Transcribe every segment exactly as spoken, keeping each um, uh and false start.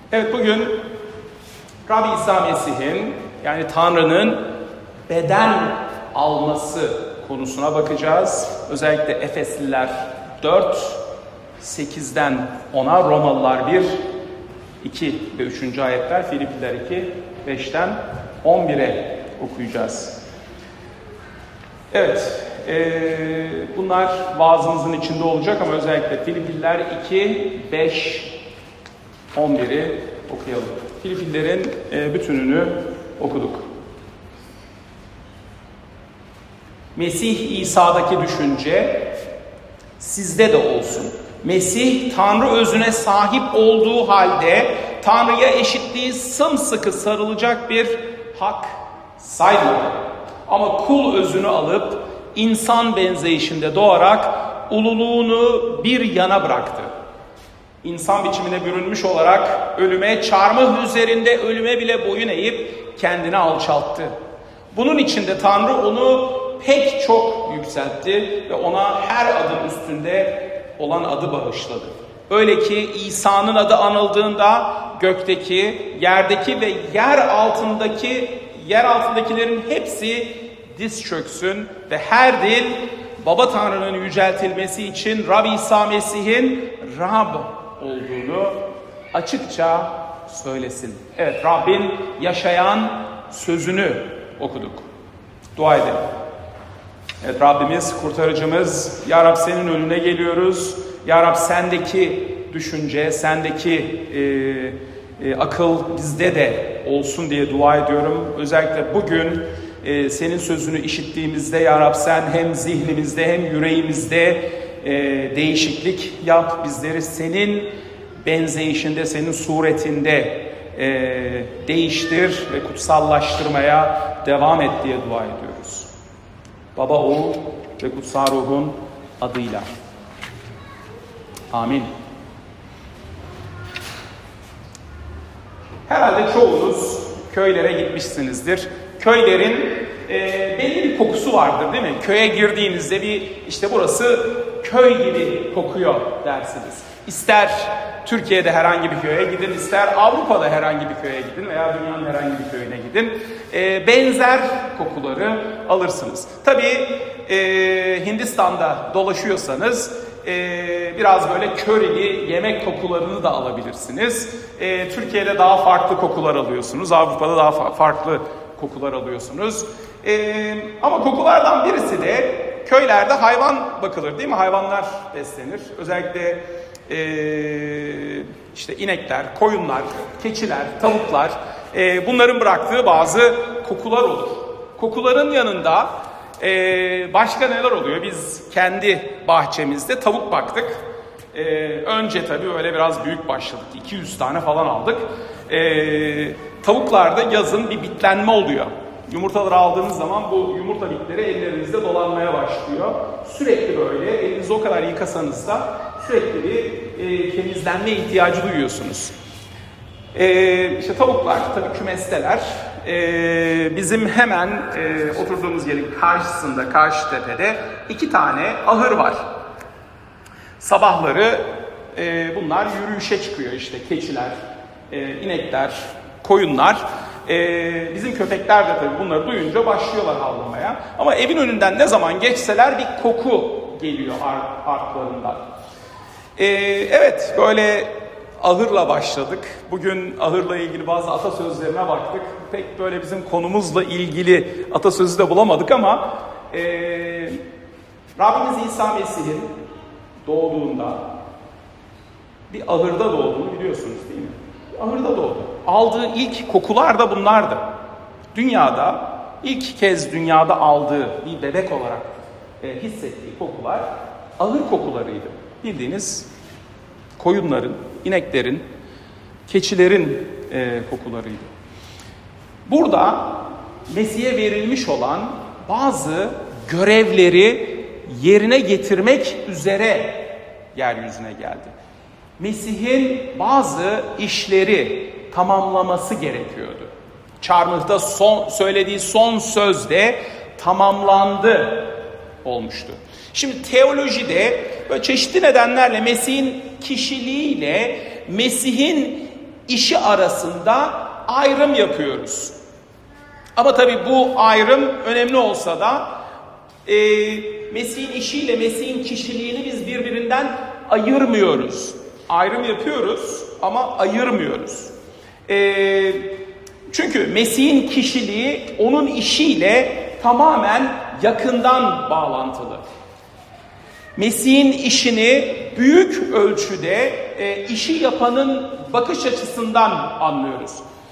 Evet, bugün Rabbi İsa Mesih'in, yani Tanrı'nın beden alması konusuna bakacağız. Özellikle Efesliler dört, sekizden ona, Romalılar bir, iki ve üçüncü ayetler, Filipliler iki, beşten on bire okuyacağız. Evet, e, bunlar vaazımızın içinde olacak ama özellikle Filipliler iki, beş, on biri okuyalım. Filiplilerin e, bütününü okuduk. Mesih İsa'daki düşünce sizde de olsun. Mesih Tanrı özüne sahip olduğu halde Tanrı'ya eşitliği sımsıkı sarılacak bir hak saymadı. Ama kul özünü alıp insan benzeyişinde doğarak ululuğunu bir yana bıraktı. İnsan biçimine bürünmüş olarak ölüme, çarmıh üzerinde ölüme bile boyun eğip kendini alçalttı. Bunun için de Tanrı onu pek çok yükseltti ve ona her adım üstünde olan adı bağışladı. Öyle ki İsa'nın adı anıldığında gökteki, yerdeki ve yer altındaki yer altındakilerin hepsi diz çöksün ve her dil Baba Tanrı'nın yüceltilmesi için Rabbi İsa Mesih'in Rab olduğunu açıkça söylesin. Evet, Rabbin yaşayan sözünü okuduk. Dua edelim. Evet, Rabbimiz, kurtarıcımız, Ya Rab senin önüne geliyoruz. Ya Rab sendeki düşünce, sendeki e, e, akıl bizde de olsun diye dua ediyorum. Özellikle bugün e, senin sözünü işittiğimizde Ya Rab sen hem zihnimizde hem yüreğimizde e, değişiklik yap. Bizleri senin benzeyişinde, senin suretinde e, değiştir ve kutsallaştırmaya devam et diye dua ediyoruz. Baba, Oğul ve Kutsal Ruh'un adıyla. Amin. Herhalde çoğunuz köylere gitmişsinizdir. Köylerin e, belli bir kokusu vardır, değil mi? Köye girdiğinizde bir işte burası köy gibi kokuyor dersiniz. İster Türkiye'de herhangi bir köye gidin, ister Avrupa'da herhangi bir köye gidin veya dünyanın herhangi bir köyüne gidin. E, benzer kokuları alırsınız. Tabii e, Hindistan'da dolaşıyorsanız e, biraz böyle körili yemek kokularını da alabilirsiniz. E, Türkiye'de daha farklı kokular alıyorsunuz, Avrupa'da daha fa- farklı kokular alıyorsunuz. E, ama kokulardan birisi de köylerde hayvan bakılır, değil mi? Hayvanlar beslenir. Özellikle Ee, işte inekler, koyunlar, keçiler, tavuklar, e, bunların bıraktığı bazı kokular olur. Kokuların yanında e, başka neler oluyor? Biz kendi bahçemizde tavuk baktık. E, önce tabii öyle biraz büyük başladık. iki yüz tane falan aldık. E, tavuklarda yazın bir bitlenme oluyor. Yumurtaları aldığınız zaman bu yumurta bitleri ellerinizde dolanmaya başlıyor. Sürekli böyle elinizi o kadar yıkasanız da sürekli bir e, temizlenme ihtiyacı duyuyorsunuz. E, işte tavuklar tabii kümesteler. E, bizim hemen e, oturduğumuz yerin karşısında, karşı tepede iki tane ahır var. Sabahları e, bunlar yürüyüşe çıkıyor, işte keçiler, e, inekler, koyunlar. Ee, bizim köpekler de tabii bunları duyunca başlıyorlar havlamaya. Ama evin önünden ne zaman geçseler bir koku geliyor ar- arkalarından. Ee, evet, böyle ahırla başladık. Bugün ahırla ilgili bazı atasözlerine baktık. Pek böyle bizim konumuzla ilgili atasözü de bulamadık ama e, Rabbimiz İsa Mesih'in doğduğunda bir ahırda doğduğunu biliyorsunuz, değil mi? Ahırda doğdu. Aldığı ilk kokular da bunlardı. Dünyada, ilk kez dünyada aldığı bir bebek olarak e, hissettiği kokular ahır kokularıydı. Bildiğiniz koyunların, ineklerin, keçilerin e, kokularıydı. Burada Mesih'e verilmiş olan bazı görevleri yerine getirmek üzere yeryüzüne geldi. Mesih'in bazı işleri tamamlaması gerekiyordu. Çarmıhta son, söylediği son söz de tamamlandı olmuştu. Şimdi teolojide böyle çeşitli nedenlerle Mesih'in kişiliğiyle Mesih'in işi arasında ayrım yapıyoruz. Ama tabii bu ayrım önemli olsa da e, Mesih'in işiyle Mesih'in kişiliğini biz birbirinden ayırmıyoruz. Ayrım yapıyoruz ama ayırmıyoruz. E, çünkü Mesih'in kişiliği onun işiyle tamamen yakından bağlantılı. Mesih'in işini büyük ölçüde e, işi yapanın bakış açısından anlıyoruz.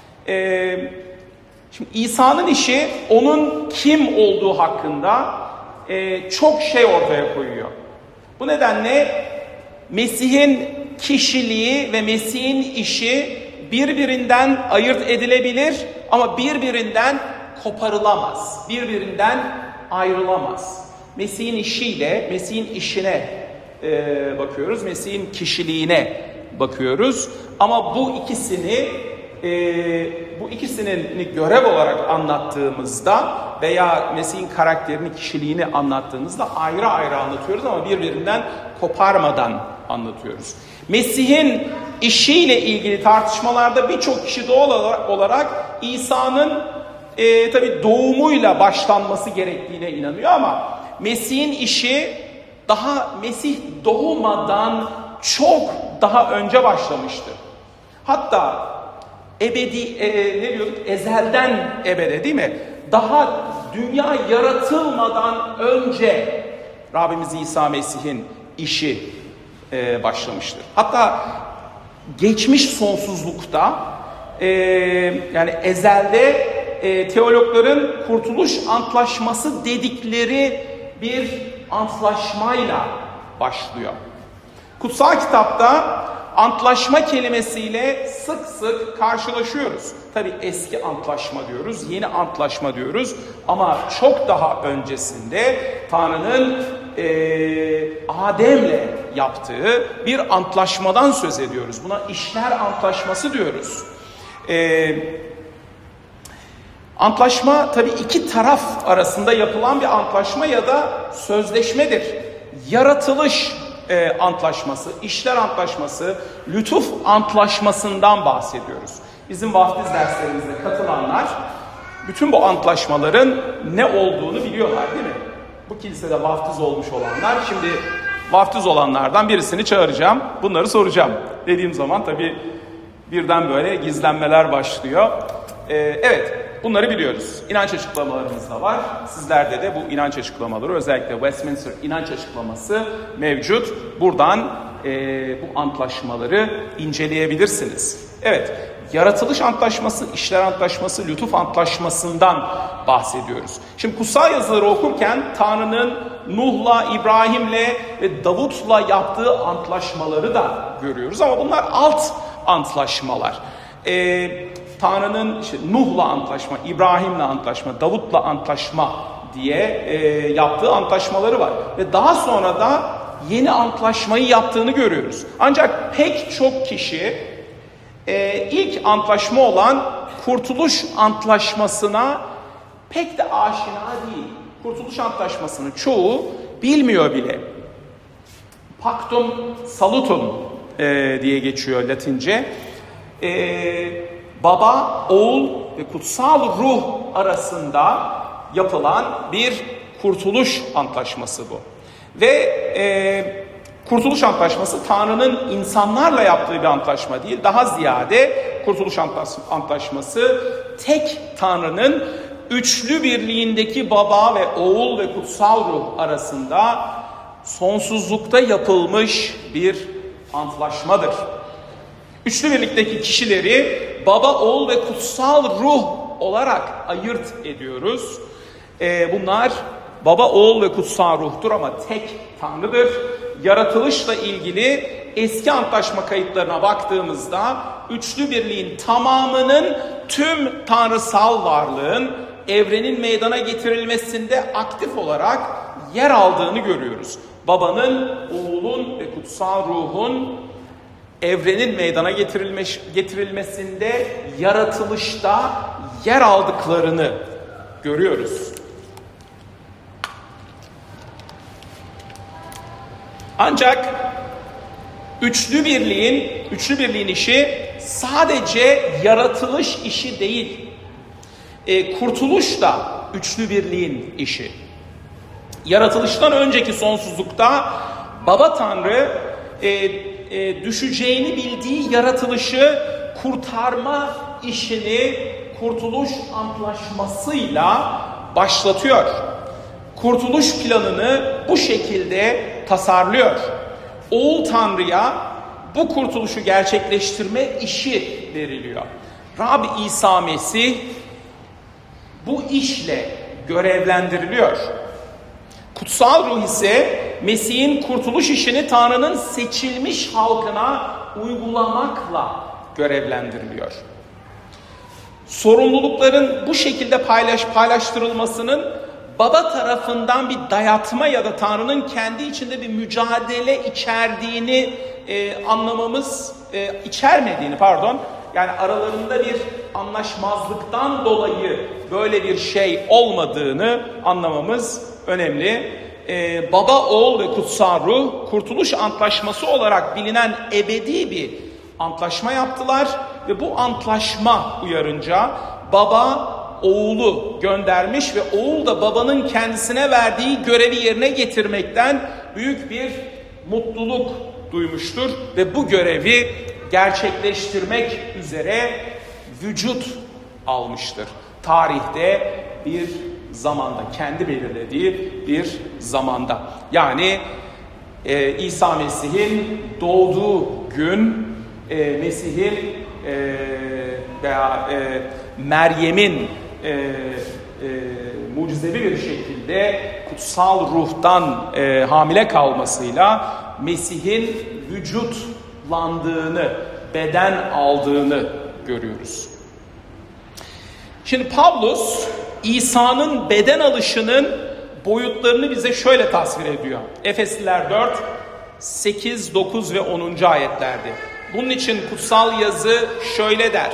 E, şimdi İsa'nın işi onun kim olduğu hakkında e, çok şey ortaya koyuyor. Bu nedenle Mesih'in kişiliği ve Mesih'in işi birbirinden ayırt edilebilir ama birbirinden koparılamaz, birbirinden ayrılamaz. Mesih'in işiyle, Mesih'in işine e, bakıyoruz, Mesih'in kişiliğine bakıyoruz. Ama bu ikisini, e, bu ikisini görev olarak anlattığımızda veya Mesih'in karakterini, kişiliğini anlattığımızda ayrı ayrı anlatıyoruz ama birbirinden koparmadan anlatıyoruz. Mesih'in işiyle ilgili tartışmalarda birçok kişi doğal olarak İsa'nın e, tabii doğumuyla başlanması gerektiğine inanıyor ama Mesih'in işi daha Mesih doğmadan çok daha önce başlamıştır. Hatta ebedi e, ne diyorduk? Ezelden ebede değil mi? Daha dünya yaratılmadan önce Rabbimiz İsa Mesih'in işi e, başlamıştır. Hatta geçmiş sonsuzlukta e, yani ezelde e, teologların kurtuluş antlaşması dedikleri bir antlaşmayla başlıyor. Kutsal kitapta antlaşma kelimesiyle sık sık karşılaşıyoruz. Tabii eski antlaşma diyoruz, yeni antlaşma diyoruz ama çok daha öncesinde Tanrı'nın e, Adem'le yaptığı bir antlaşmadan söz ediyoruz. Buna işler antlaşması diyoruz. E, antlaşma tabii iki taraf arasında yapılan bir antlaşma ya da sözleşmedir. Yaratılış e, antlaşması, işler antlaşması, lütuf antlaşmasından bahsediyoruz. Bizim vaftiz derslerimizde katılanlar bütün bu antlaşmaların ne olduğunu biliyorlar değil mi? Bu kilisede vaftiz olmuş olanlar, şimdi vaftiz olanlardan birisini çağıracağım, bunları soracağım. Dediğim zaman tabii birden böyle gizlenmeler başlıyor. Ee, evet, bunları biliyoruz. İnanç açıklamalarımız da var. Sizlerde de bu inanç açıklamaları, özellikle Westminster inanç açıklaması mevcut. Buradan e, bu antlaşmaları inceleyebilirsiniz. Evet, yaratılış antlaşması, işler antlaşması, lütuf antlaşmasından bahsediyoruz. Şimdi kutsal yazıları okurken Tanrı'nın Nuh'la, İbrahim'le ve Davut'la yaptığı antlaşmaları da görüyoruz. Ama bunlar alt antlaşmalar. Ee, Tanrı'nın işte Nuh'la antlaşma, İbrahim'le antlaşma, Davut'la antlaşma diye e, yaptığı antlaşmaları var. Ve daha sonra da yeni antlaşmayı yaptığını görüyoruz. Ancak pek çok kişi Ee, ilk antlaşma olan Kurtuluş Antlaşması'na pek de aşina değil. Kurtuluş Antlaşması'nı çoğu bilmiyor bile. Pactum Salutum e, diye geçiyor Latince. E, baba, oğul ve kutsal ruh arasında yapılan bir kurtuluş antlaşması bu. Ve e, Kurtuluş Antlaşması Tanrı'nın insanlarla yaptığı bir antlaşma değil. Daha ziyade Kurtuluş Antlaşması tek Tanrı'nın üçlü birliğindeki baba ve oğul ve kutsal ruh arasında sonsuzlukta yapılmış bir antlaşmadır. Üçlü birlikteki kişileri baba, oğul ve kutsal ruh olarak ayırt ediyoruz. Ee, bunlar baba, oğul ve kutsal ruhtur ama tek Tanrı'dır. Yaratılışla ilgili eski antlaşma kayıtlarına baktığımızda üçlü birliğin tamamının tüm tanrısal varlığın evrenin meydana getirilmesinde aktif olarak yer aldığını görüyoruz. Babanın, oğulun ve kutsal ruhun evrenin meydana getirilmiş, getirilmesinde yaratılışta yer aldıklarını görüyoruz. Ancak Üçlü birliğin, üçlü birliğin işi sadece yaratılış işi değil. E, kurtuluş da üçlü birliğin işi. Yaratılıştan önceki sonsuzlukta Baba Tanrı e, e, düşeceğini bildiği yaratılışı kurtarma işini kurtuluş antlaşmasıyla başlatıyor. Kurtuluş planını bu şekilde tasarlıyor. Oğul Tanrı'ya bu kurtuluşu gerçekleştirme işi veriliyor. Rab İsa Mesih bu işle görevlendiriliyor. Kutsal Ruh ise Mesih'in kurtuluş işini Tanrı'nın seçilmiş halkına uygulamakla görevlendiriliyor. Sorumlulukların bu şekilde paylaş, paylaştırılmasının Baba tarafından bir dayatma ya da Tanrı'nın kendi içinde bir mücadele içerdiğini e, anlamamız, e, içermediğini pardon, yani aralarında bir anlaşmazlıktan dolayı böyle bir şey olmadığını anlamamız önemli. Ee, Baba, Oğul ve Kutsal Ruh kurtuluş antlaşması olarak bilinen ebedi bir antlaşma yaptılar ve bu antlaşma uyarınca Baba Oğul'u göndermiş ve Oğul da Baba'nın kendisine verdiği görevi yerine getirmekten büyük bir mutluluk duymuştur ve bu görevi gerçekleştirmek üzere vücut almıştır. Tarihte bir zamanda, kendi belirlediği bir zamanda. Yani e, İsa Mesih'in doğduğu gün, e, Mesih'in e, veya e, Meryem'in e, e, mucizevi bir şekilde kutsal ruhtan e, hamile kalmasıyla Mesih'in vücutlandığını, beden aldığını görüyoruz. Şimdi Pavlus İsa'nın beden alışının boyutlarını bize şöyle tasvir ediyor. Efesliler dört, sekiz, dokuz ve onuncu ayetlerde. Bunun için kutsal yazı şöyle der.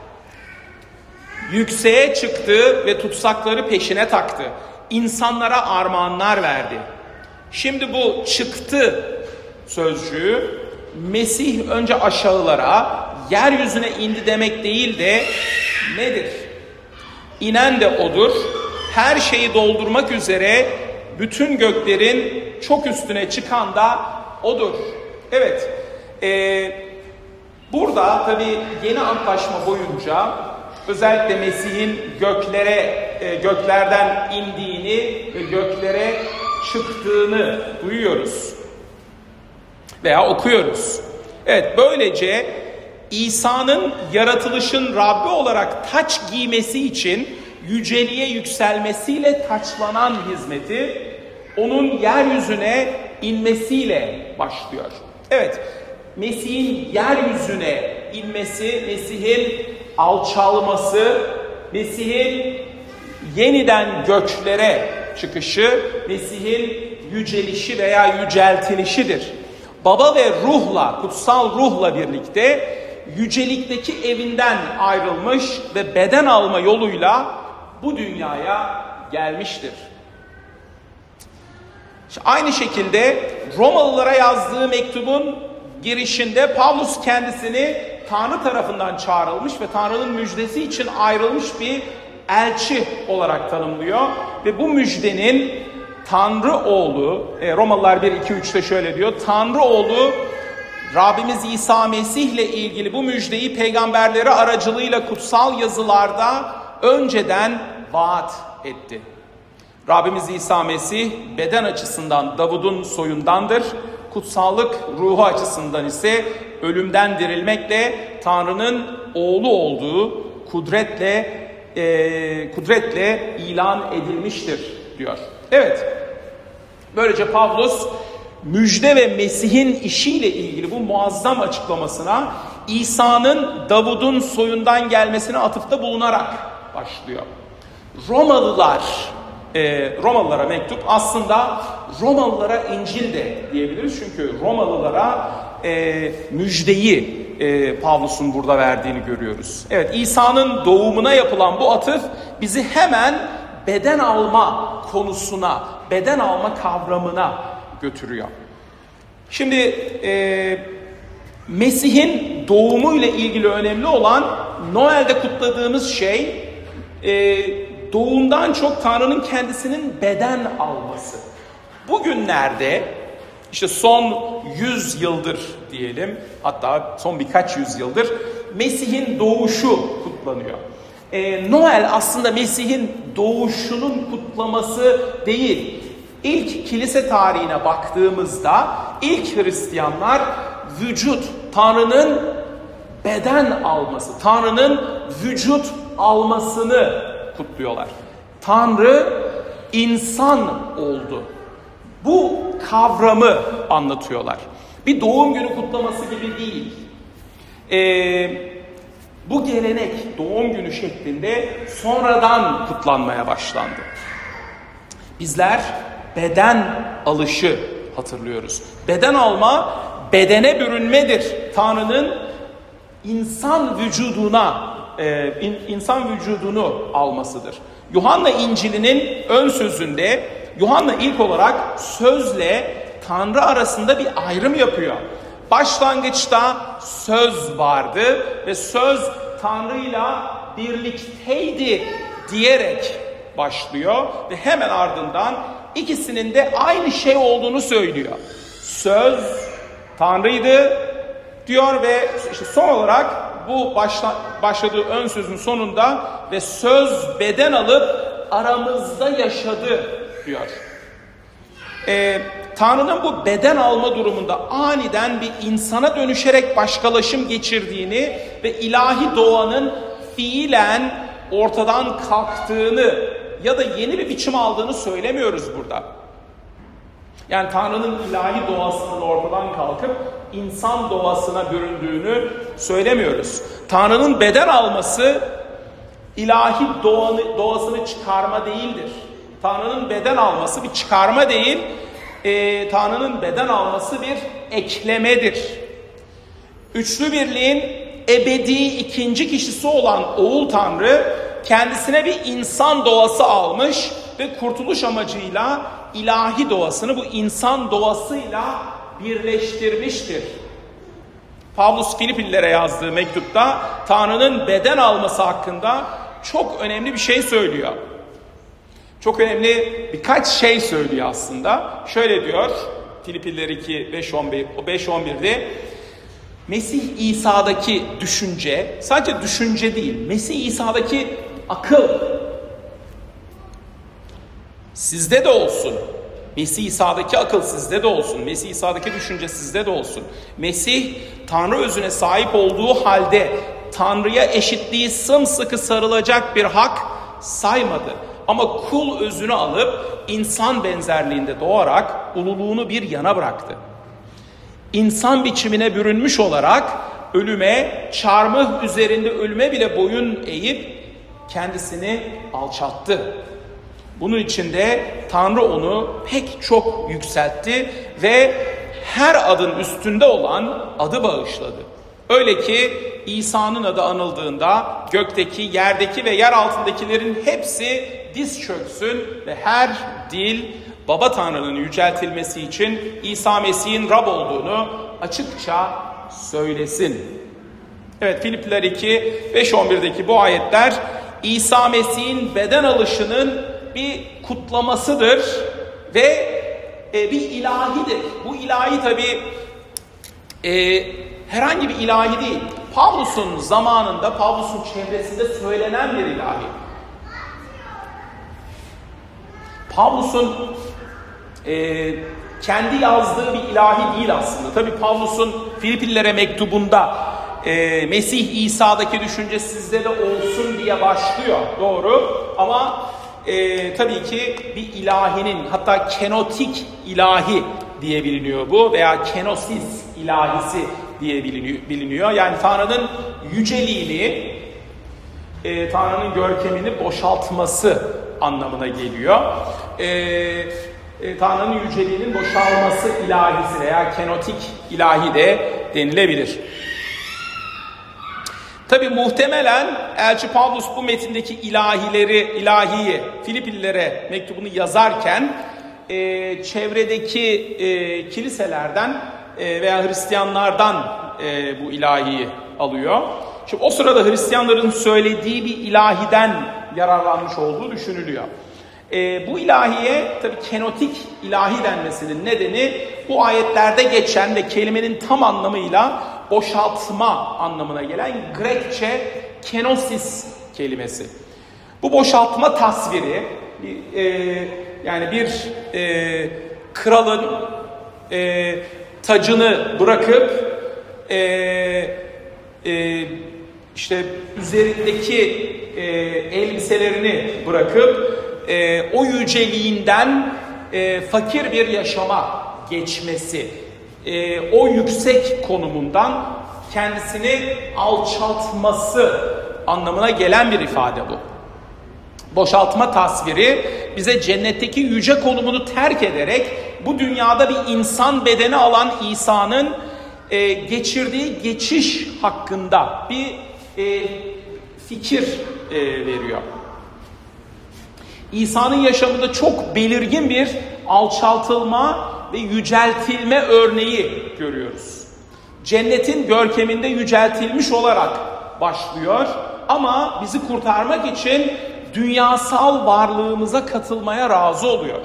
Yükseğe çıktı ve tutsakları peşine taktı. İnsanlara armağanlar verdi. Şimdi bu çıktı sözcüğü Mesih önce aşağılara, yeryüzüne indi demek değil de nedir? İnen de odur. Her şeyi doldurmak üzere bütün göklerin çok üstüne çıkan da odur. Evet. E, burada tabii yeni antlaşma boyunca özellikle Mesih'in göklere, e, göklerden indiğini ve göklere çıktığını duyuyoruz. Veya okuyoruz. Evet, böylece İsa'nın yaratılışın Rabbi olarak taç giymesi için yüceliğe yükselmesiyle taçlanan hizmeti onun yeryüzüne inmesiyle başlıyor. Evet, Mesih'in yeryüzüne inmesi, Mesih'in alçalması, Mesih'in yeniden göklere çıkışı, Mesih'in yücelişi veya yüceltilişidir. Baba ve ruhla, kutsal ruhla birlikte yücelikteki evinden ayrılmış ve beden alma yoluyla bu dünyaya gelmiştir. İşte aynı şekilde Romalılara yazdığı mektubun girişinde Pavlus kendisini Tanrı tarafından çağrılmış ve Tanrı'nın müjdesi için ayrılmış bir elçi olarak tanımlıyor. Ve bu müjdenin Tanrı oğlu, Romalılar bir, iki, üçte şöyle diyor. Tanrı oğlu Rabbimiz İsa Mesih ile ilgili bu müjdeyi peygamberleri aracılığıyla kutsal yazılarda önceden vaat etti. Rabbimiz İsa Mesih beden açısından Davud'un soyundandır. Kutsallık ruhu açısından ise ölümden dirilmekle Tanrı'nın oğlu olduğu kudretle e, kudretle ilan edilmiştir diyor. Evet. Böylece Pavlus müjde ve Mesih'in işiyle ilgili bu muazzam açıklamasına İsa'nın Davud'un soyundan gelmesine atıfta bulunarak başlıyor. Romalılar, e, Romalılara mektup aslında Romalılara İncil de diyebiliriz. Çünkü Romalılara e, müjdeyi e, Pavlus'un burada verdiğini görüyoruz. Evet, İsa'nın doğumuna yapılan bu atıf bizi hemen beden alma konusuna, beden alma kavramına götürüyor. Şimdi e, Mesih'in doğumuyla ilgili önemli olan Noel'de kutladığımız şey e, doğumdan çok Tanrı'nın kendisinin beden alması. Bugünlerde işte son yüz yıldır diyelim, hatta son birkaç yüzyıldır Mesih'in doğuşu kutlanıyor. E, Noel aslında Mesih'in doğuşunun kutlaması değil. İlk kilise tarihine baktığımızda ilk Hristiyanlar vücut, Tanrı'nın beden alması, Tanrı'nın vücut almasını kutluyorlar. Tanrı insan oldu. Bu kavramı anlatıyorlar. Bir doğum günü kutlaması gibi değil. Ee, bu gelenek doğum günü şeklinde sonradan kutlanmaya başlandı. Bizler beden alışı hatırlıyoruz. Beden alma, bedene bürünmedir. Tanrı'nın insan vücuduna, e, in, insan vücudunu almasıdır. Yuhanna İncil'inin ön sözünde Yuhanna ilk olarak sözle Tanrı arasında bir ayrım yapıyor. Başlangıçta söz vardı ve söz Tanrı'yla birlikteydi diyerek başlıyor ve hemen ardından ikisinin de aynı şey olduğunu söylüyor. Söz Tanrı'ydı diyor ve işte son olarak bu başla, başladığı ön sözün sonunda ve söz beden alıp aramızda yaşadı diyor. Ee, Tanrı'nın bu beden alma durumunda aniden bir insana dönüşerek başkalaşım geçirdiğini ve ilahi doğanın fiilen ortadan kalktığını ya da yeni bir biçim aldığını söylemiyoruz burada. Yani Tanrı'nın ilahi doğasının ortadan kalkıp insan doğasına büründüğünü söylemiyoruz. Tanrı'nın beden alması ilahi doğanı, doğasını çıkarma değildir. Tanrı'nın beden alması bir çıkarma değil, e, Tanrı'nın beden alması bir eklemedir. Üçlü birliğin ebedi ikinci kişisi olan Oğul Tanrı kendisine bir insan doğası almış ve kurtuluş amacıyla ilahi doğasını bu insan doğasıyla birleştirmiştir. Pavlus Filiplilere yazdığı mektupta Tanrı'nın beden alması hakkında çok önemli bir şey söylüyor. Çok önemli birkaç şey söylüyor aslında. Şöyle diyor Filipliler iki beş on bir'de Mesih İsa'daki düşünce, sadece düşünce değil, Mesih İsa'daki akıl sizde de olsun. Mesih İsa'daki akıl sizde de olsun. Mesih İsa'daki düşünce sizde de olsun. Mesih Tanrı özüne sahip olduğu halde Tanrı'ya eşitliği sımsıkı sarılacak bir hak saymadı. Ama kul özünü alıp insan benzerliğinde doğarak ululuğunu bir yana bıraktı. İnsan biçimine bürünmüş olarak ölüme, çarmıh üzerinde ölüme bile boyun eğip kendisini alçalttı. Bunun için de Tanrı onu pek çok yükseltti ve her adın üstünde olan adı bağışladı. Öyle ki İsa'nın adı anıldığında gökteki, yerdeki ve yer altındakilerin hepsi diz çöksün ve her dil Baba Tanrı'nın yüceltilmesi için İsa Mesih'in Rab olduğunu açıkça söylesin. Evet, Filipliler iki beş on bir'deki bu ayetler İsa Mesih'in beden alışının bir kutlamasıdır ve e, bir ilahidir. Bu ilahi tabii e, herhangi bir ilahi değil. Pavlus'un zamanında, Pavlus'un çevresinde söylenen bir ilahi. Pavlus'un e, kendi yazdığı bir ilahi değil aslında. Tabii Pavlus'un Filiplilere mektubunda e, Mesih İsa'daki düşünce sizde de olsun diye başlıyor. Doğru. Ama e, tabii ki bir ilahinin, hatta kenotik ilahi diye biliniyor bu veya kenosis ilahisi diye biliniyor. Yani Tanrı'nın yüceliğini, e, Tanrı'nın görkemini boşaltması anlamına geliyor. E, e, Tanrı'nın yüceliğinin boşalması ilahisi veya kenotik ilahi de denilebilir. Tabi muhtemelen Elçi Pavlus bu metindeki ilahileri, ilahiyi Filiplilere mektubunu yazarken e, çevredeki e, kiliselerden e, veya Hristiyanlardan e, bu ilahiyi alıyor. Şimdi o sırada Hristiyanların söylediği bir ilahiden yararlanmış olduğu düşünülüyor. E, bu ilahiye tabii kenotik ilahi denmesinin nedeni bu ayetlerde geçen ve kelimenin tam anlamıyla boşaltma anlamına gelen Grekçe kenosis kelimesi. Bu boşaltma tasviri bir, e, yani bir e, kralın e, tacını bırakıp e, e, işte üzerindeki e, elbiselerini bırakıp e, o yüceliğinden e, fakir bir yaşama geçmesi, e, o yüksek konumundan kendisini alçaltması anlamına gelen bir ifade bu. Boşaltma tasviri bize cennetteki yüce konumunu terk ederek bu dünyada bir insan bedeni alan İsa'nın e, geçirdiği geçiş hakkında bir e, fikir e, veriyor. İsa'nın yaşamında çok belirgin bir alçaltılma ve yüceltilme örneği görüyoruz. Cennetin görkeminde yüceltilmiş olarak başlıyor ama bizi kurtarmak için dünyasal varlığımıza katılmaya razı oluyor.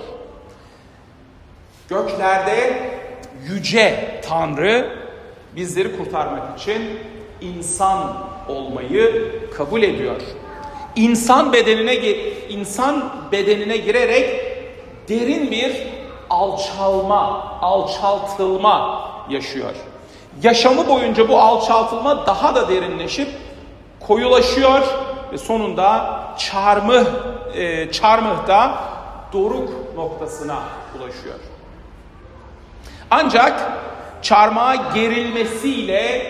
Göklerde yüce Tanrı bizleri kurtarmak için insan olmayı kabul ediyor. İnsan bedenine insan bedenine girerek derin bir alçalma, alçaltılma yaşıyor. Yaşamı boyunca bu alçaltılma daha da derinleşip koyulaşıyor ve sonunda çarmıh, e, çarmıhta doruk noktasına ulaşıyor. Ancak çarmıha gerilmesiyle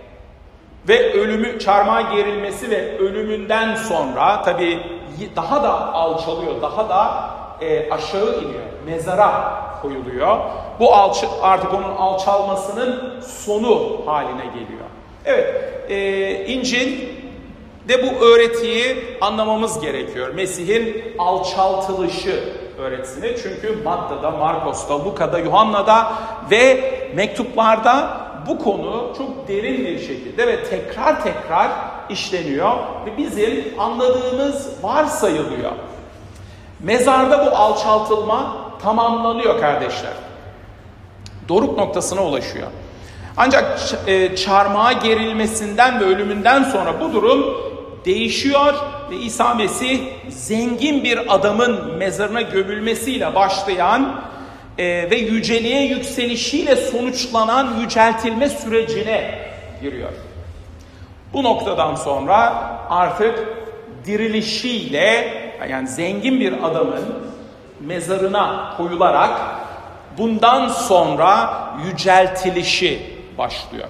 ve ölümü, çarmıha gerilmesi ve ölümünden sonra tabii daha da alçalıyor, daha da e, aşağı iniyor, mezara koyuluyor. Bu alç- artık onun alçalmasının sonu haline geliyor. Evet, e, İncil de bu öğretiyi anlamamız gerekiyor. Mesih'in alçaltılışı öğretisini. Çünkü Matta'da, Markos'ta, Luka'da, Yuhanna'da ve mektuplarda bu konu çok derin bir şekilde ve tekrar tekrar işleniyor ve bizim anladığımız varsayılıyor. Mezarda bu alçaltılma tamamlanıyor kardeşler. Doruk noktasına ulaşıyor. Ancak çarmıha gerilmesinden ve ölümünden sonra bu durum değişiyor ve İsa Mesih zengin bir adamın mezarına gömülmesiyle başlayan e, ve yüceliğe yükselişiyle sonuçlanan yüceltilme sürecine giriyor. Bu noktadan sonra artık dirilişiyle, yani zengin bir adamın mezarına koyularak bundan sonra yüceltilişi başlıyor.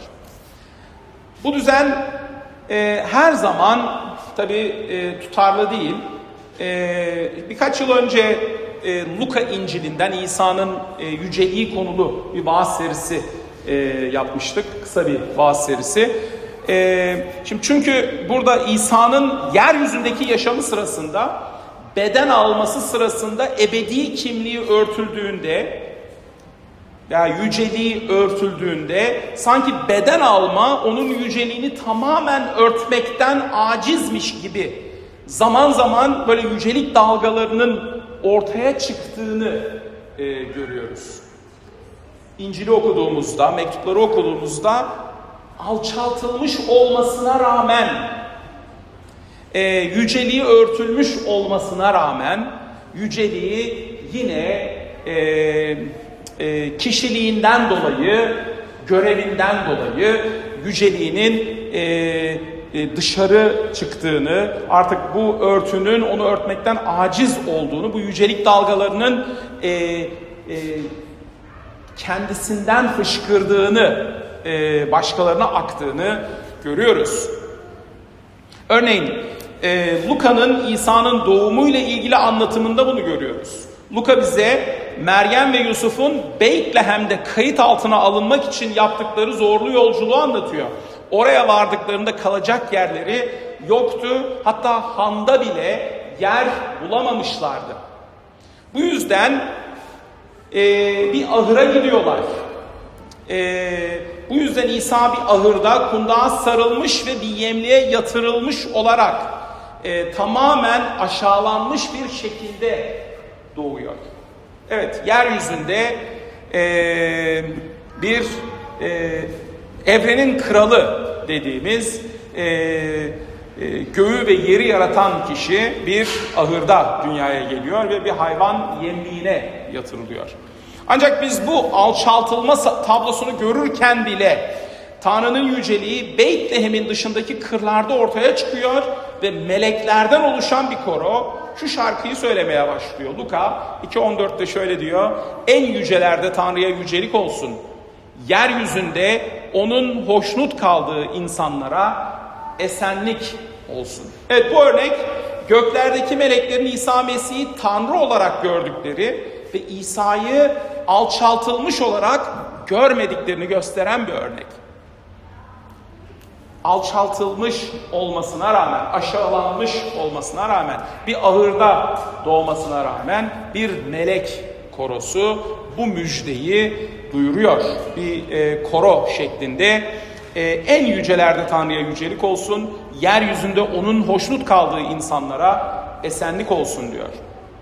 Bu düzen e, her zaman tabii e, tutarlı değil. E, birkaç yıl önce e, Luka İncil'inden İsa'nın e, yüceliği konulu bir vaaz serisi e, yapmıştık. Kısa bir vaaz serisi. E, şimdi çünkü burada İsa'nın yeryüzündeki yaşamı sırasında, beden alması sırasında ebedi kimliği örtüldüğünde, yani yüceliği örtüldüğünde sanki beden alma onun yüceliğini tamamen örtmekten acizmiş gibi zaman zaman böyle yücelik dalgalarının ortaya çıktığını e, görüyoruz. İncil'i okuduğumuzda, mektupları okuduğumuzda alçaltılmış olmasına rağmen, e, yüceliği örtülmüş olmasına rağmen yüceliği yine e, E, kişiliğinden dolayı, görevinden dolayı yüceliğinin e, e, dışarı çıktığını, artık bu örtünün onu örtmekten aciz olduğunu, bu yücelik dalgalarının e, e, kendisinden fışkırdığını, e, başkalarına aktığını görüyoruz. Örneğin e, Luka'nın İsa'nın doğumuyla ilgili anlatımında bunu görüyoruz. Luka bize Meryem ve Yusuf'un Beytlehem'de kayıt altına alınmak için yaptıkları zorlu yolculuğu anlatıyor. Oraya vardıklarında kalacak yerleri yoktu. Hatta handa bile yer bulamamışlardı. Bu yüzden e, bir ahıra gidiyorlar. Ee, bu yüzden İsa bir ahırda kundağa sarılmış ve bir yemliğe yatırılmış olarak e, tamamen aşağılanmış bir şekilde doğuyor. Evet, yeryüzünde e, bir e, evrenin kralı dediğimiz e, e, göğü ve yeri yaratan kişi bir ahırda dünyaya geliyor ve bir hayvan yemliğine yatırılıyor. Ancak biz bu alçaltılma tablosunu görürken bile Tanrı'nın yüceliği Beytlehem'in dışındaki kırlarda ortaya çıkıyor ve meleklerden oluşan bir koro şu şarkıyı söylemeye başlıyor. Luka iki on dörtte şöyle diyor: en yücelerde Tanrı'ya yücelik olsun. Yeryüzünde onun hoşnut kaldığı insanlara esenlik olsun. Evet, bu örnek göklerdeki meleklerin İsa Mesih'i Tanrı olarak gördükleri ve İsa'yı alçaltılmış olarak görmediklerini gösteren bir örnek. Alçaltılmış olmasına rağmen, aşağılanmış olmasına rağmen, bir ahırda doğmasına rağmen bir melek korosu bu müjdeyi duyuruyor. Bir e, koro şeklinde e, en yücelerde Tanrı'ya yücelik olsun, yeryüzünde onun hoşnut kaldığı insanlara esenlik olsun diyor.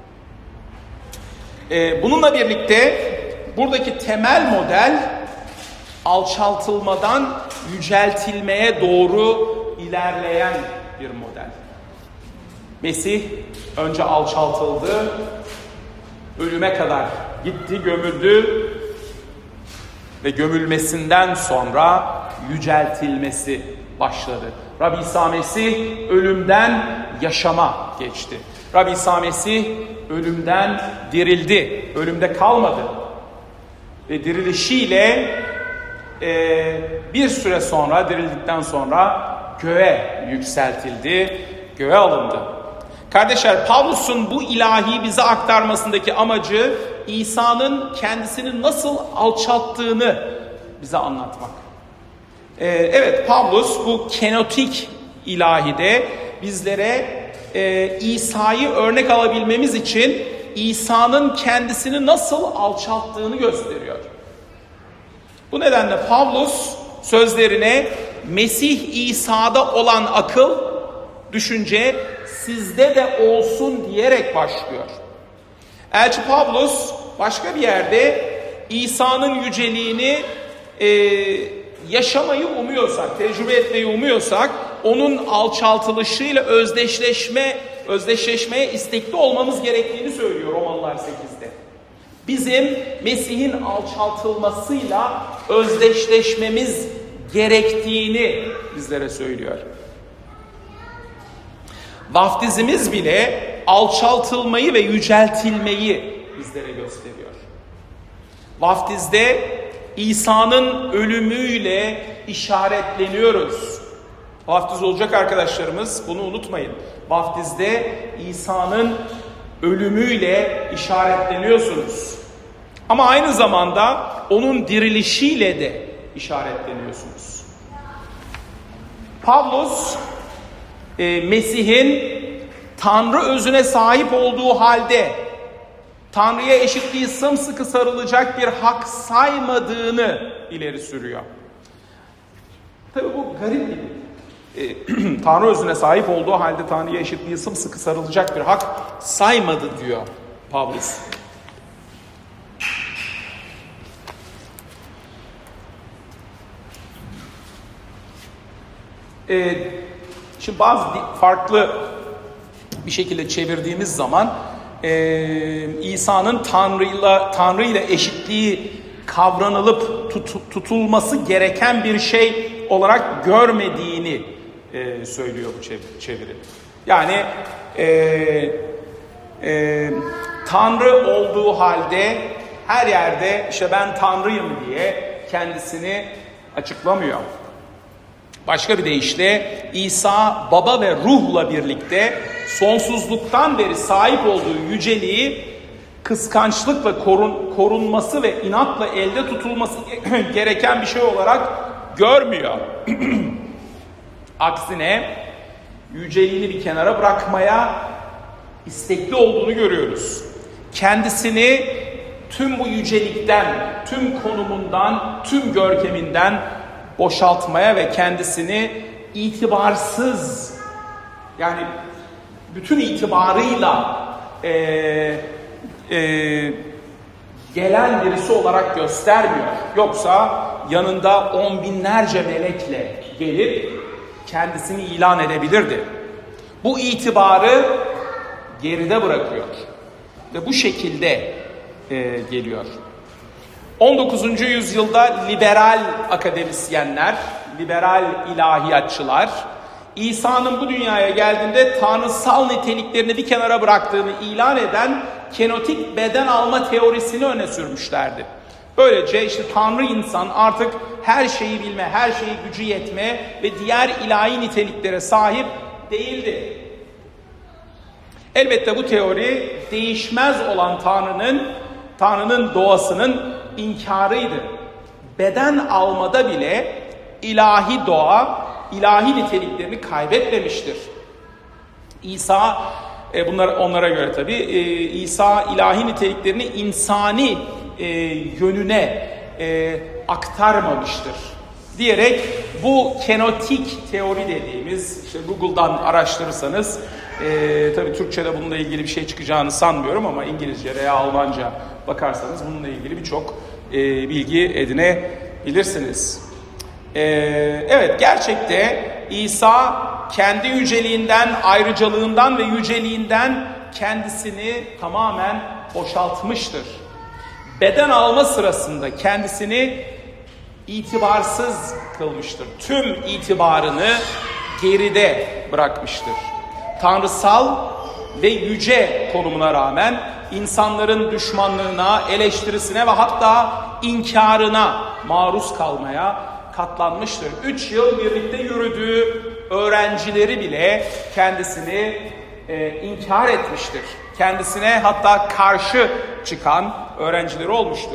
E, bununla birlikte buradaki temel model alçaltılmadan yüceltilmeye doğru ilerleyen bir model. Mesih önce alçaltıldı, ölüme kadar gitti, gömüldü ve gömülmesinden sonra yüceltilmesi başladı. Rabbi İsa Mesih ölümden yaşama geçti. Rabbi İsa Mesih ölümden dirildi, ölümde kalmadı. Ve dirilişiyle e, bir süre sonra, dirildikten sonra göğe yükseltildi, göğe alındı. Kardeşler, Pavlus'un bu ilahi bize aktarmasındaki amacı İsa'nın kendisini nasıl alçalttığını bize anlatmak. Ee, evet, Pavlus bu kenotik ilahide bizlere e, İsa'yı örnek alabilmemiz için İsa'nın kendisini nasıl alçalttığını gösteriyor. Bu nedenle Pavlus sözlerine Mesih İsa'da olan akıl, düşünce sizde de olsun diyerek başlıyor. Elçi Pavlus başka bir yerde İsa'nın yüceliğini e, yaşamayı umuyorsak, tecrübe etmeyi umuyorsak, onun alçaltılışıyla özdeşleşme, özdeşleşmeye istekli olmamız gerektiğini söylüyor Romalılar sekizde. Bizim Mesih'in alçaltılmasıyla özdeşleşmemiz gerektiğini bizlere söylüyor. Vaftizimiz bile alçaltılmayı ve yüceltilmeyi bizlere gösteriyor. Vaftizde İsa'nın ölümüyle işaretleniyoruz. Vaftiz olacak arkadaşlarımız bunu unutmayın. Vaftizde İsa'nın ölümüyle işaretleniyorsunuz. Ama aynı zamanda onun dirilişiyle de işaretleniyorsunuz. Pavlus e, Mesih'in Tanrı özüne sahip olduğu halde Tanrı'ya eşitliği sımsıkı sarılacak bir hak saymadığını ileri sürüyor. Tabii bu garip bir e, Tanrı özüne sahip olduğu halde Tanrı'ya eşitliği sımsıkı sarılacak bir hak saymadı diyor Pavlus. E, şimdi bazı farklı bir şekilde çevirdiğimiz zaman Ee, İsa'nın Tanrı'yla Tanrı'yla eşitliği kavranılıp tut, tutulması gereken bir şey olarak görmediğini e, söylüyor bu çeviri. Yani e, e, Tanrı olduğu halde her yerde işte ben Tanrıyım diye kendisini açıklamıyor. Başka bir deyişle İsa Baba ve Ruh'la birlikte sonsuzluktan beri sahip olduğu yüceliği kıskançlıkla korun, korunması ve inatla elde tutulması gereken bir şey olarak görmüyor. Aksine yüceliğini bir kenara bırakmaya istekli olduğunu görüyoruz. Kendisini tüm bu yücelikten, tüm konumundan, tüm görkeminden boşaltmaya ve kendisini itibarsız, yani bütün itibarıyla e, e, gelen birisi olarak göstermiyor. Yoksa yanında on binlerce melekle gelip kendisini ilan edebilirdi. Bu itibarı geride bırakıyor ve bu şekilde e, geliyor. on dokuzuncu yüzyılda liberal akademisyenler, liberal ilahiyatçılar İsa'nın bu dünyaya geldiğinde tanrısal niteliklerini bir kenara bıraktığını ilan eden kenotik beden alma teorisini öne sürmüşlerdi. Böylece işte Tanrı insan artık her şeyi bilme, her şeyi gücü yetme ve diğer ilahi niteliklere sahip değildi. Elbette bu teori değişmez olan Tanrı'nın, Tanrı'nın doğasının inkarıydı. Beden almada bile ilahi doğa, ilahi niteliklerini kaybetmemiştir. İsa, e, bunlar onlara göre tabii, e, İsa ilahi niteliklerini insani e, yönüne e, aktarmamıştır diyerek bu kenotik teori dediğimiz, işte Google'dan araştırırsanız, e, tabii Türkçe'de bununla ilgili bir şey çıkacağını sanmıyorum ama İngilizce veya Almanca bakarsanız bununla ilgili birçok e, bilgi edinebilirsiniz. Ee, evet, gerçekte İsa kendi yüceliğinden, ayrıcalığından ve yüceliğinden kendisini tamamen boşaltmıştır. Beden alma sırasında kendisini itibarsız kılmıştır. Tüm itibarını geride bırakmıştır. Tanrısal ve yüce konumuna rağmen insanların düşmanlığına, eleştirisine ve hatta inkarına maruz kalmaya katlanmıştır. Üç yıl birlikte yürüdüğü öğrencileri bile kendisini e, inkar etmiştir. Kendisine hatta karşı çıkan öğrencileri olmuştur.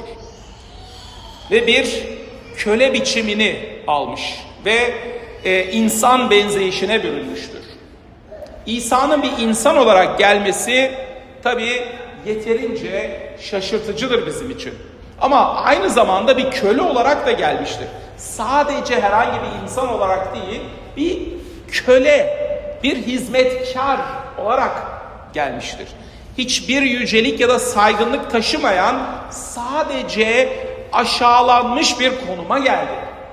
Ve bir köle biçimini almış ve e, insan benzeyişine bürünmüştür. İsa'nın bir insan olarak gelmesi tabii yeterince şaşırtıcıdır bizim için. Ama aynı zamanda bir köle olarak da gelmiştir. Sadece herhangi bir insan olarak değil, bir köle, bir hizmetkar olarak gelmiştir. Hiçbir yücelik ya da saygınlık taşımayan, sadece aşağılanmış bir konuma geldi.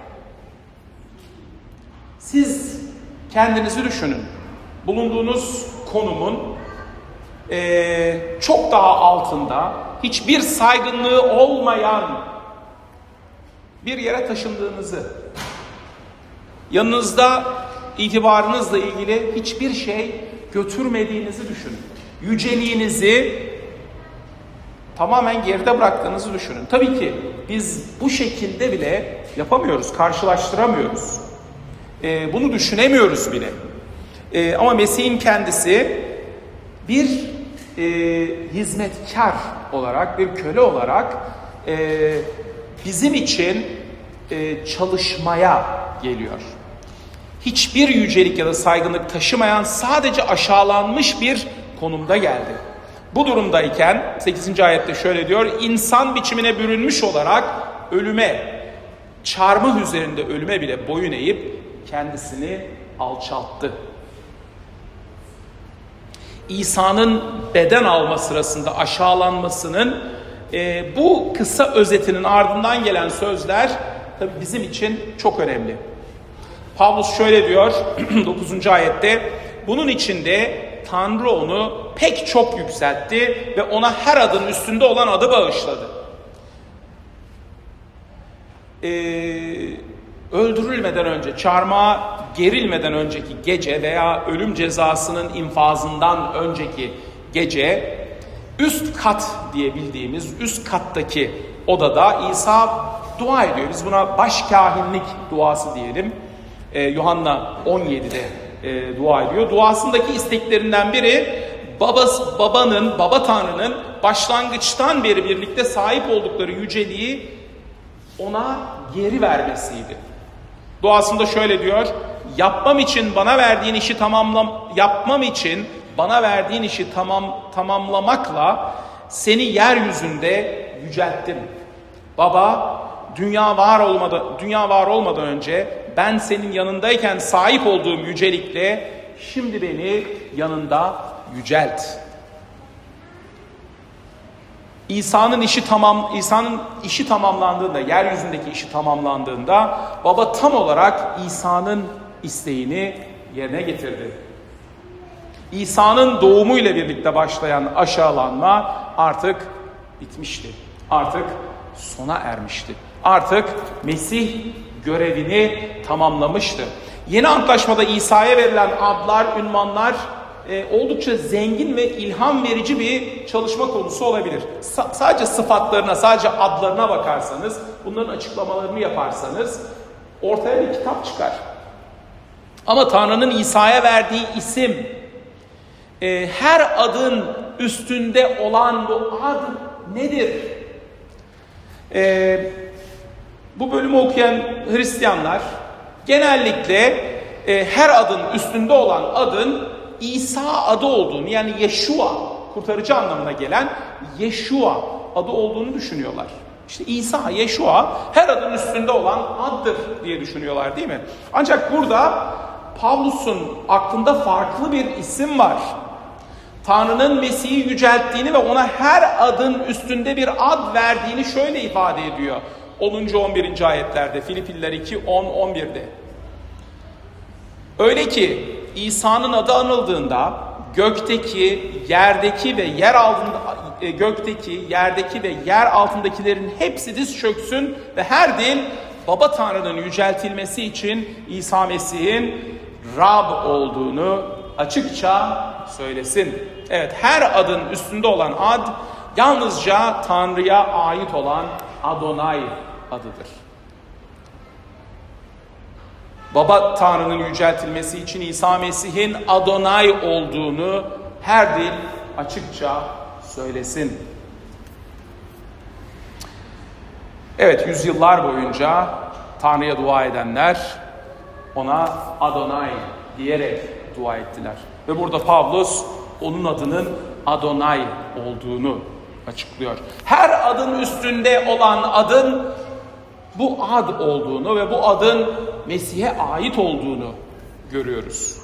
Siz kendinizi düşünün. Bulunduğunuz konumun e, çok daha altında, hiçbir saygınlığı olmayan bir yere taşındığınızı, yanınızda itibarınızla ilgili hiçbir şey götürmediğinizi düşünün. Yüceliğinizi tamamen geride bıraktığınızı düşünün. Tabii ki biz bu şekilde bile yapamıyoruz, karşılaştıramıyoruz. Ee, bunu düşünemiyoruz bile. Ee, ama Mesih'in kendisi bir e, hizmetkar olarak, bir köle olarak e, bizim için e, çalışmaya geliyor. Hiçbir yücelik ya da saygınlık taşımayan, sadece aşağılanmış bir konumda geldi. Bu durumdayken sekizinci ayette şöyle diyor: insan biçimine bürünmüş olarak ölüme, çarmıh üzerinde ölüme bile boyun eğip kendisini alçalttı. İsa'nın beden alma sırasında aşağılanmasının e, bu kısa özetinin ardından gelen sözler tabii bizim için çok önemli. Pavlus şöyle diyor dokuzuncu ayette: bunun için de Tanrı onu pek çok yükseltti ve ona her adın üstünde olan adı bağışladı. Ee, öldürülmeden önce, çarmıha gerilmeden önceki gece veya ölüm cezasının infazından önceki gece, üst kat diye bildiğimiz üst kattaki odada İsa dua ediyor. Biz buna başkâhinlik duası diyelim. Ee, Yuhanna on yedide e, dua ediyor. Duasındaki isteklerinden biri babası, babanın, baba Tanrı'nın başlangıçtan beri birlikte sahip oldukları yüceliği ona geri vermesiydi. Duasında şöyle diyor: yapmam için bana verdiğin işi tamamlam yapmam için bana verdiğin işi tamam tamamlamakla seni yeryüzünde yücelttim. Baba, dünya var olmadan, dünya var olmadan önce ben senin yanındayken sahip olduğum yücelikle şimdi beni yanında yücelt. İsa'nın işi tamam İsa'nın işi tamamlandığında, yeryüzündeki işi tamamlandığında baba tam olarak İsa'nın isteğini yerine getirdi. İsa'nın doğumuyla birlikte başlayan aşağılanma artık bitmişti. Artık sona ermişti. Artık Mesih görevini tamamlamıştı. Yeni antlaşmada İsa'ya verilen adlar, ünvanlar e, oldukça zengin ve ilham verici bir çalışma konusu olabilir. Sa- sadece sıfatlarına, sadece adlarına bakarsanız, bunların açıklamalarını yaparsanız ortaya bir kitap çıkar. Ama Tanrı'nın İsa'ya verdiği isim, e, her adın üstünde olan bu ad nedir? E, bu bölümü okuyan Hristiyanlar genellikle e, her adın üstünde olan adın İsa adı olduğunu, yani Yeşua, kurtarıcı anlamına gelen Yeşua adı olduğunu düşünüyorlar. İşte İsa, Yeşua her adın üstünde olan addır diye düşünüyorlar, değil mi? Ancak burada Pavlus'un aklında farklı bir isim var. Tanrı'nın Mesih'i yücelttiğini ve ona her adın üstünde bir ad verdiğini şöyle ifade ediyor. onuncu on birinci ayetlerde, Filipililer iki on on birde. Öyle ki İsa'nın adı anıldığında gökteki, yerdeki ve yer altında gökteki, yerdeki ve yer altındakilerin hepsi diz çöksün ve her dil Baba Tanrı'nın yüceltilmesi için İsa Mesih'in Rab olduğunu açıkça söylesin. Evet, her adın üstünde olan ad yalnızca Tanrı'ya ait olan Adonai adıdır. Baba Tanrı'nın yüceltilmesi için İsa Mesih'in Adonai olduğunu her dil açıkça söylesin. Evet, yüzyıllar boyunca Tanrı'ya dua edenler ona Adonai diyerek dua ettiler. Ve burada Pavlus onun adının Adonai olduğunu açıklıyor. Her adın üstünde olan adın bu ad olduğunu ve bu adın Mesih'e ait olduğunu görüyoruz.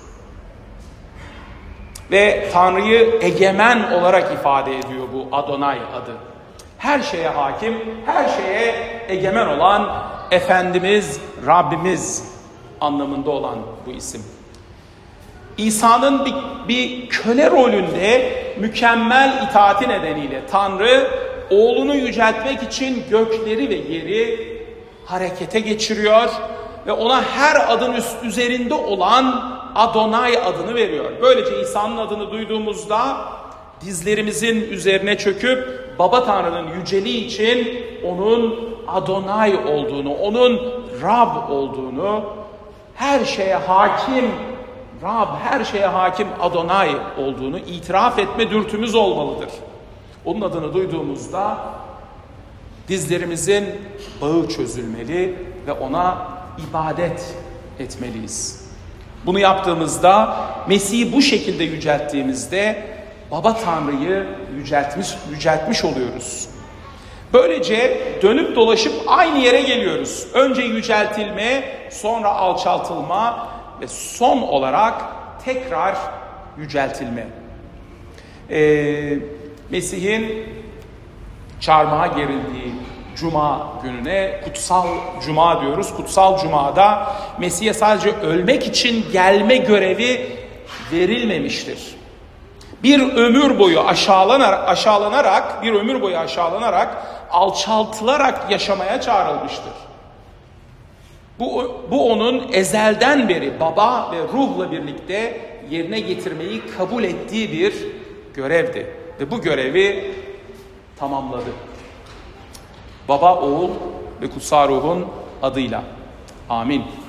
Ve Tanrı'yı egemen olarak ifade ediyor bu Adonai adı. Her şeye hakim, her şeye egemen olan Efendimiz, Rabbimiz anlamında olan bu isim. İsa'nın bir, bir köle rolünde mükemmel itaati nedeniyle Tanrı oğlunu yüceltmek için gökleri ve yeri harekete geçiriyor ve ona her adın üst üzerinde olan Adonai adını veriyor. Böylece İsa'nın adını duyduğumuzda dizlerimizin üzerine çöküp Baba Tanrı'nın yüceliği için onun Adonai olduğunu, onun Rab olduğunu, her şeye hakim Rab, her şeye hakim Adonai olduğunu itiraf etme dürtümüz olmalıdır. Onun adını duyduğumuzda dizlerimizin bağı çözülmeli ve ona ibadet etmeliyiz. Bunu yaptığımızda, Mesih'i bu şekilde yücelttiğimizde Baba Tanrı'yı yüceltmiş, yüceltmiş oluyoruz. Böylece dönüp dolaşıp aynı yere geliyoruz. Önce yüceltilme, sonra alçaltılma ve son olarak tekrar yüceltilme. Ee, Mesih'in çarmıha gerildiği Cuma gününe kutsal Cuma diyoruz. Kutsal Cuma'da Mesih'e sadece ölmek için gelme görevi verilmemiştir. Bir ömür boyu aşağılanarak, aşağılanarak, bir ömür boyu aşağılanarak, alçaltılarak yaşamaya çağrılmıştır. Bu, bu onun ezelden beri Baba ve Ruh'la birlikte yerine getirmeyi kabul ettiği bir görevdi. Ve bu görevi tamamladı. Baba, Oğul ve Kutsal Ruh'un adıyla. Amin.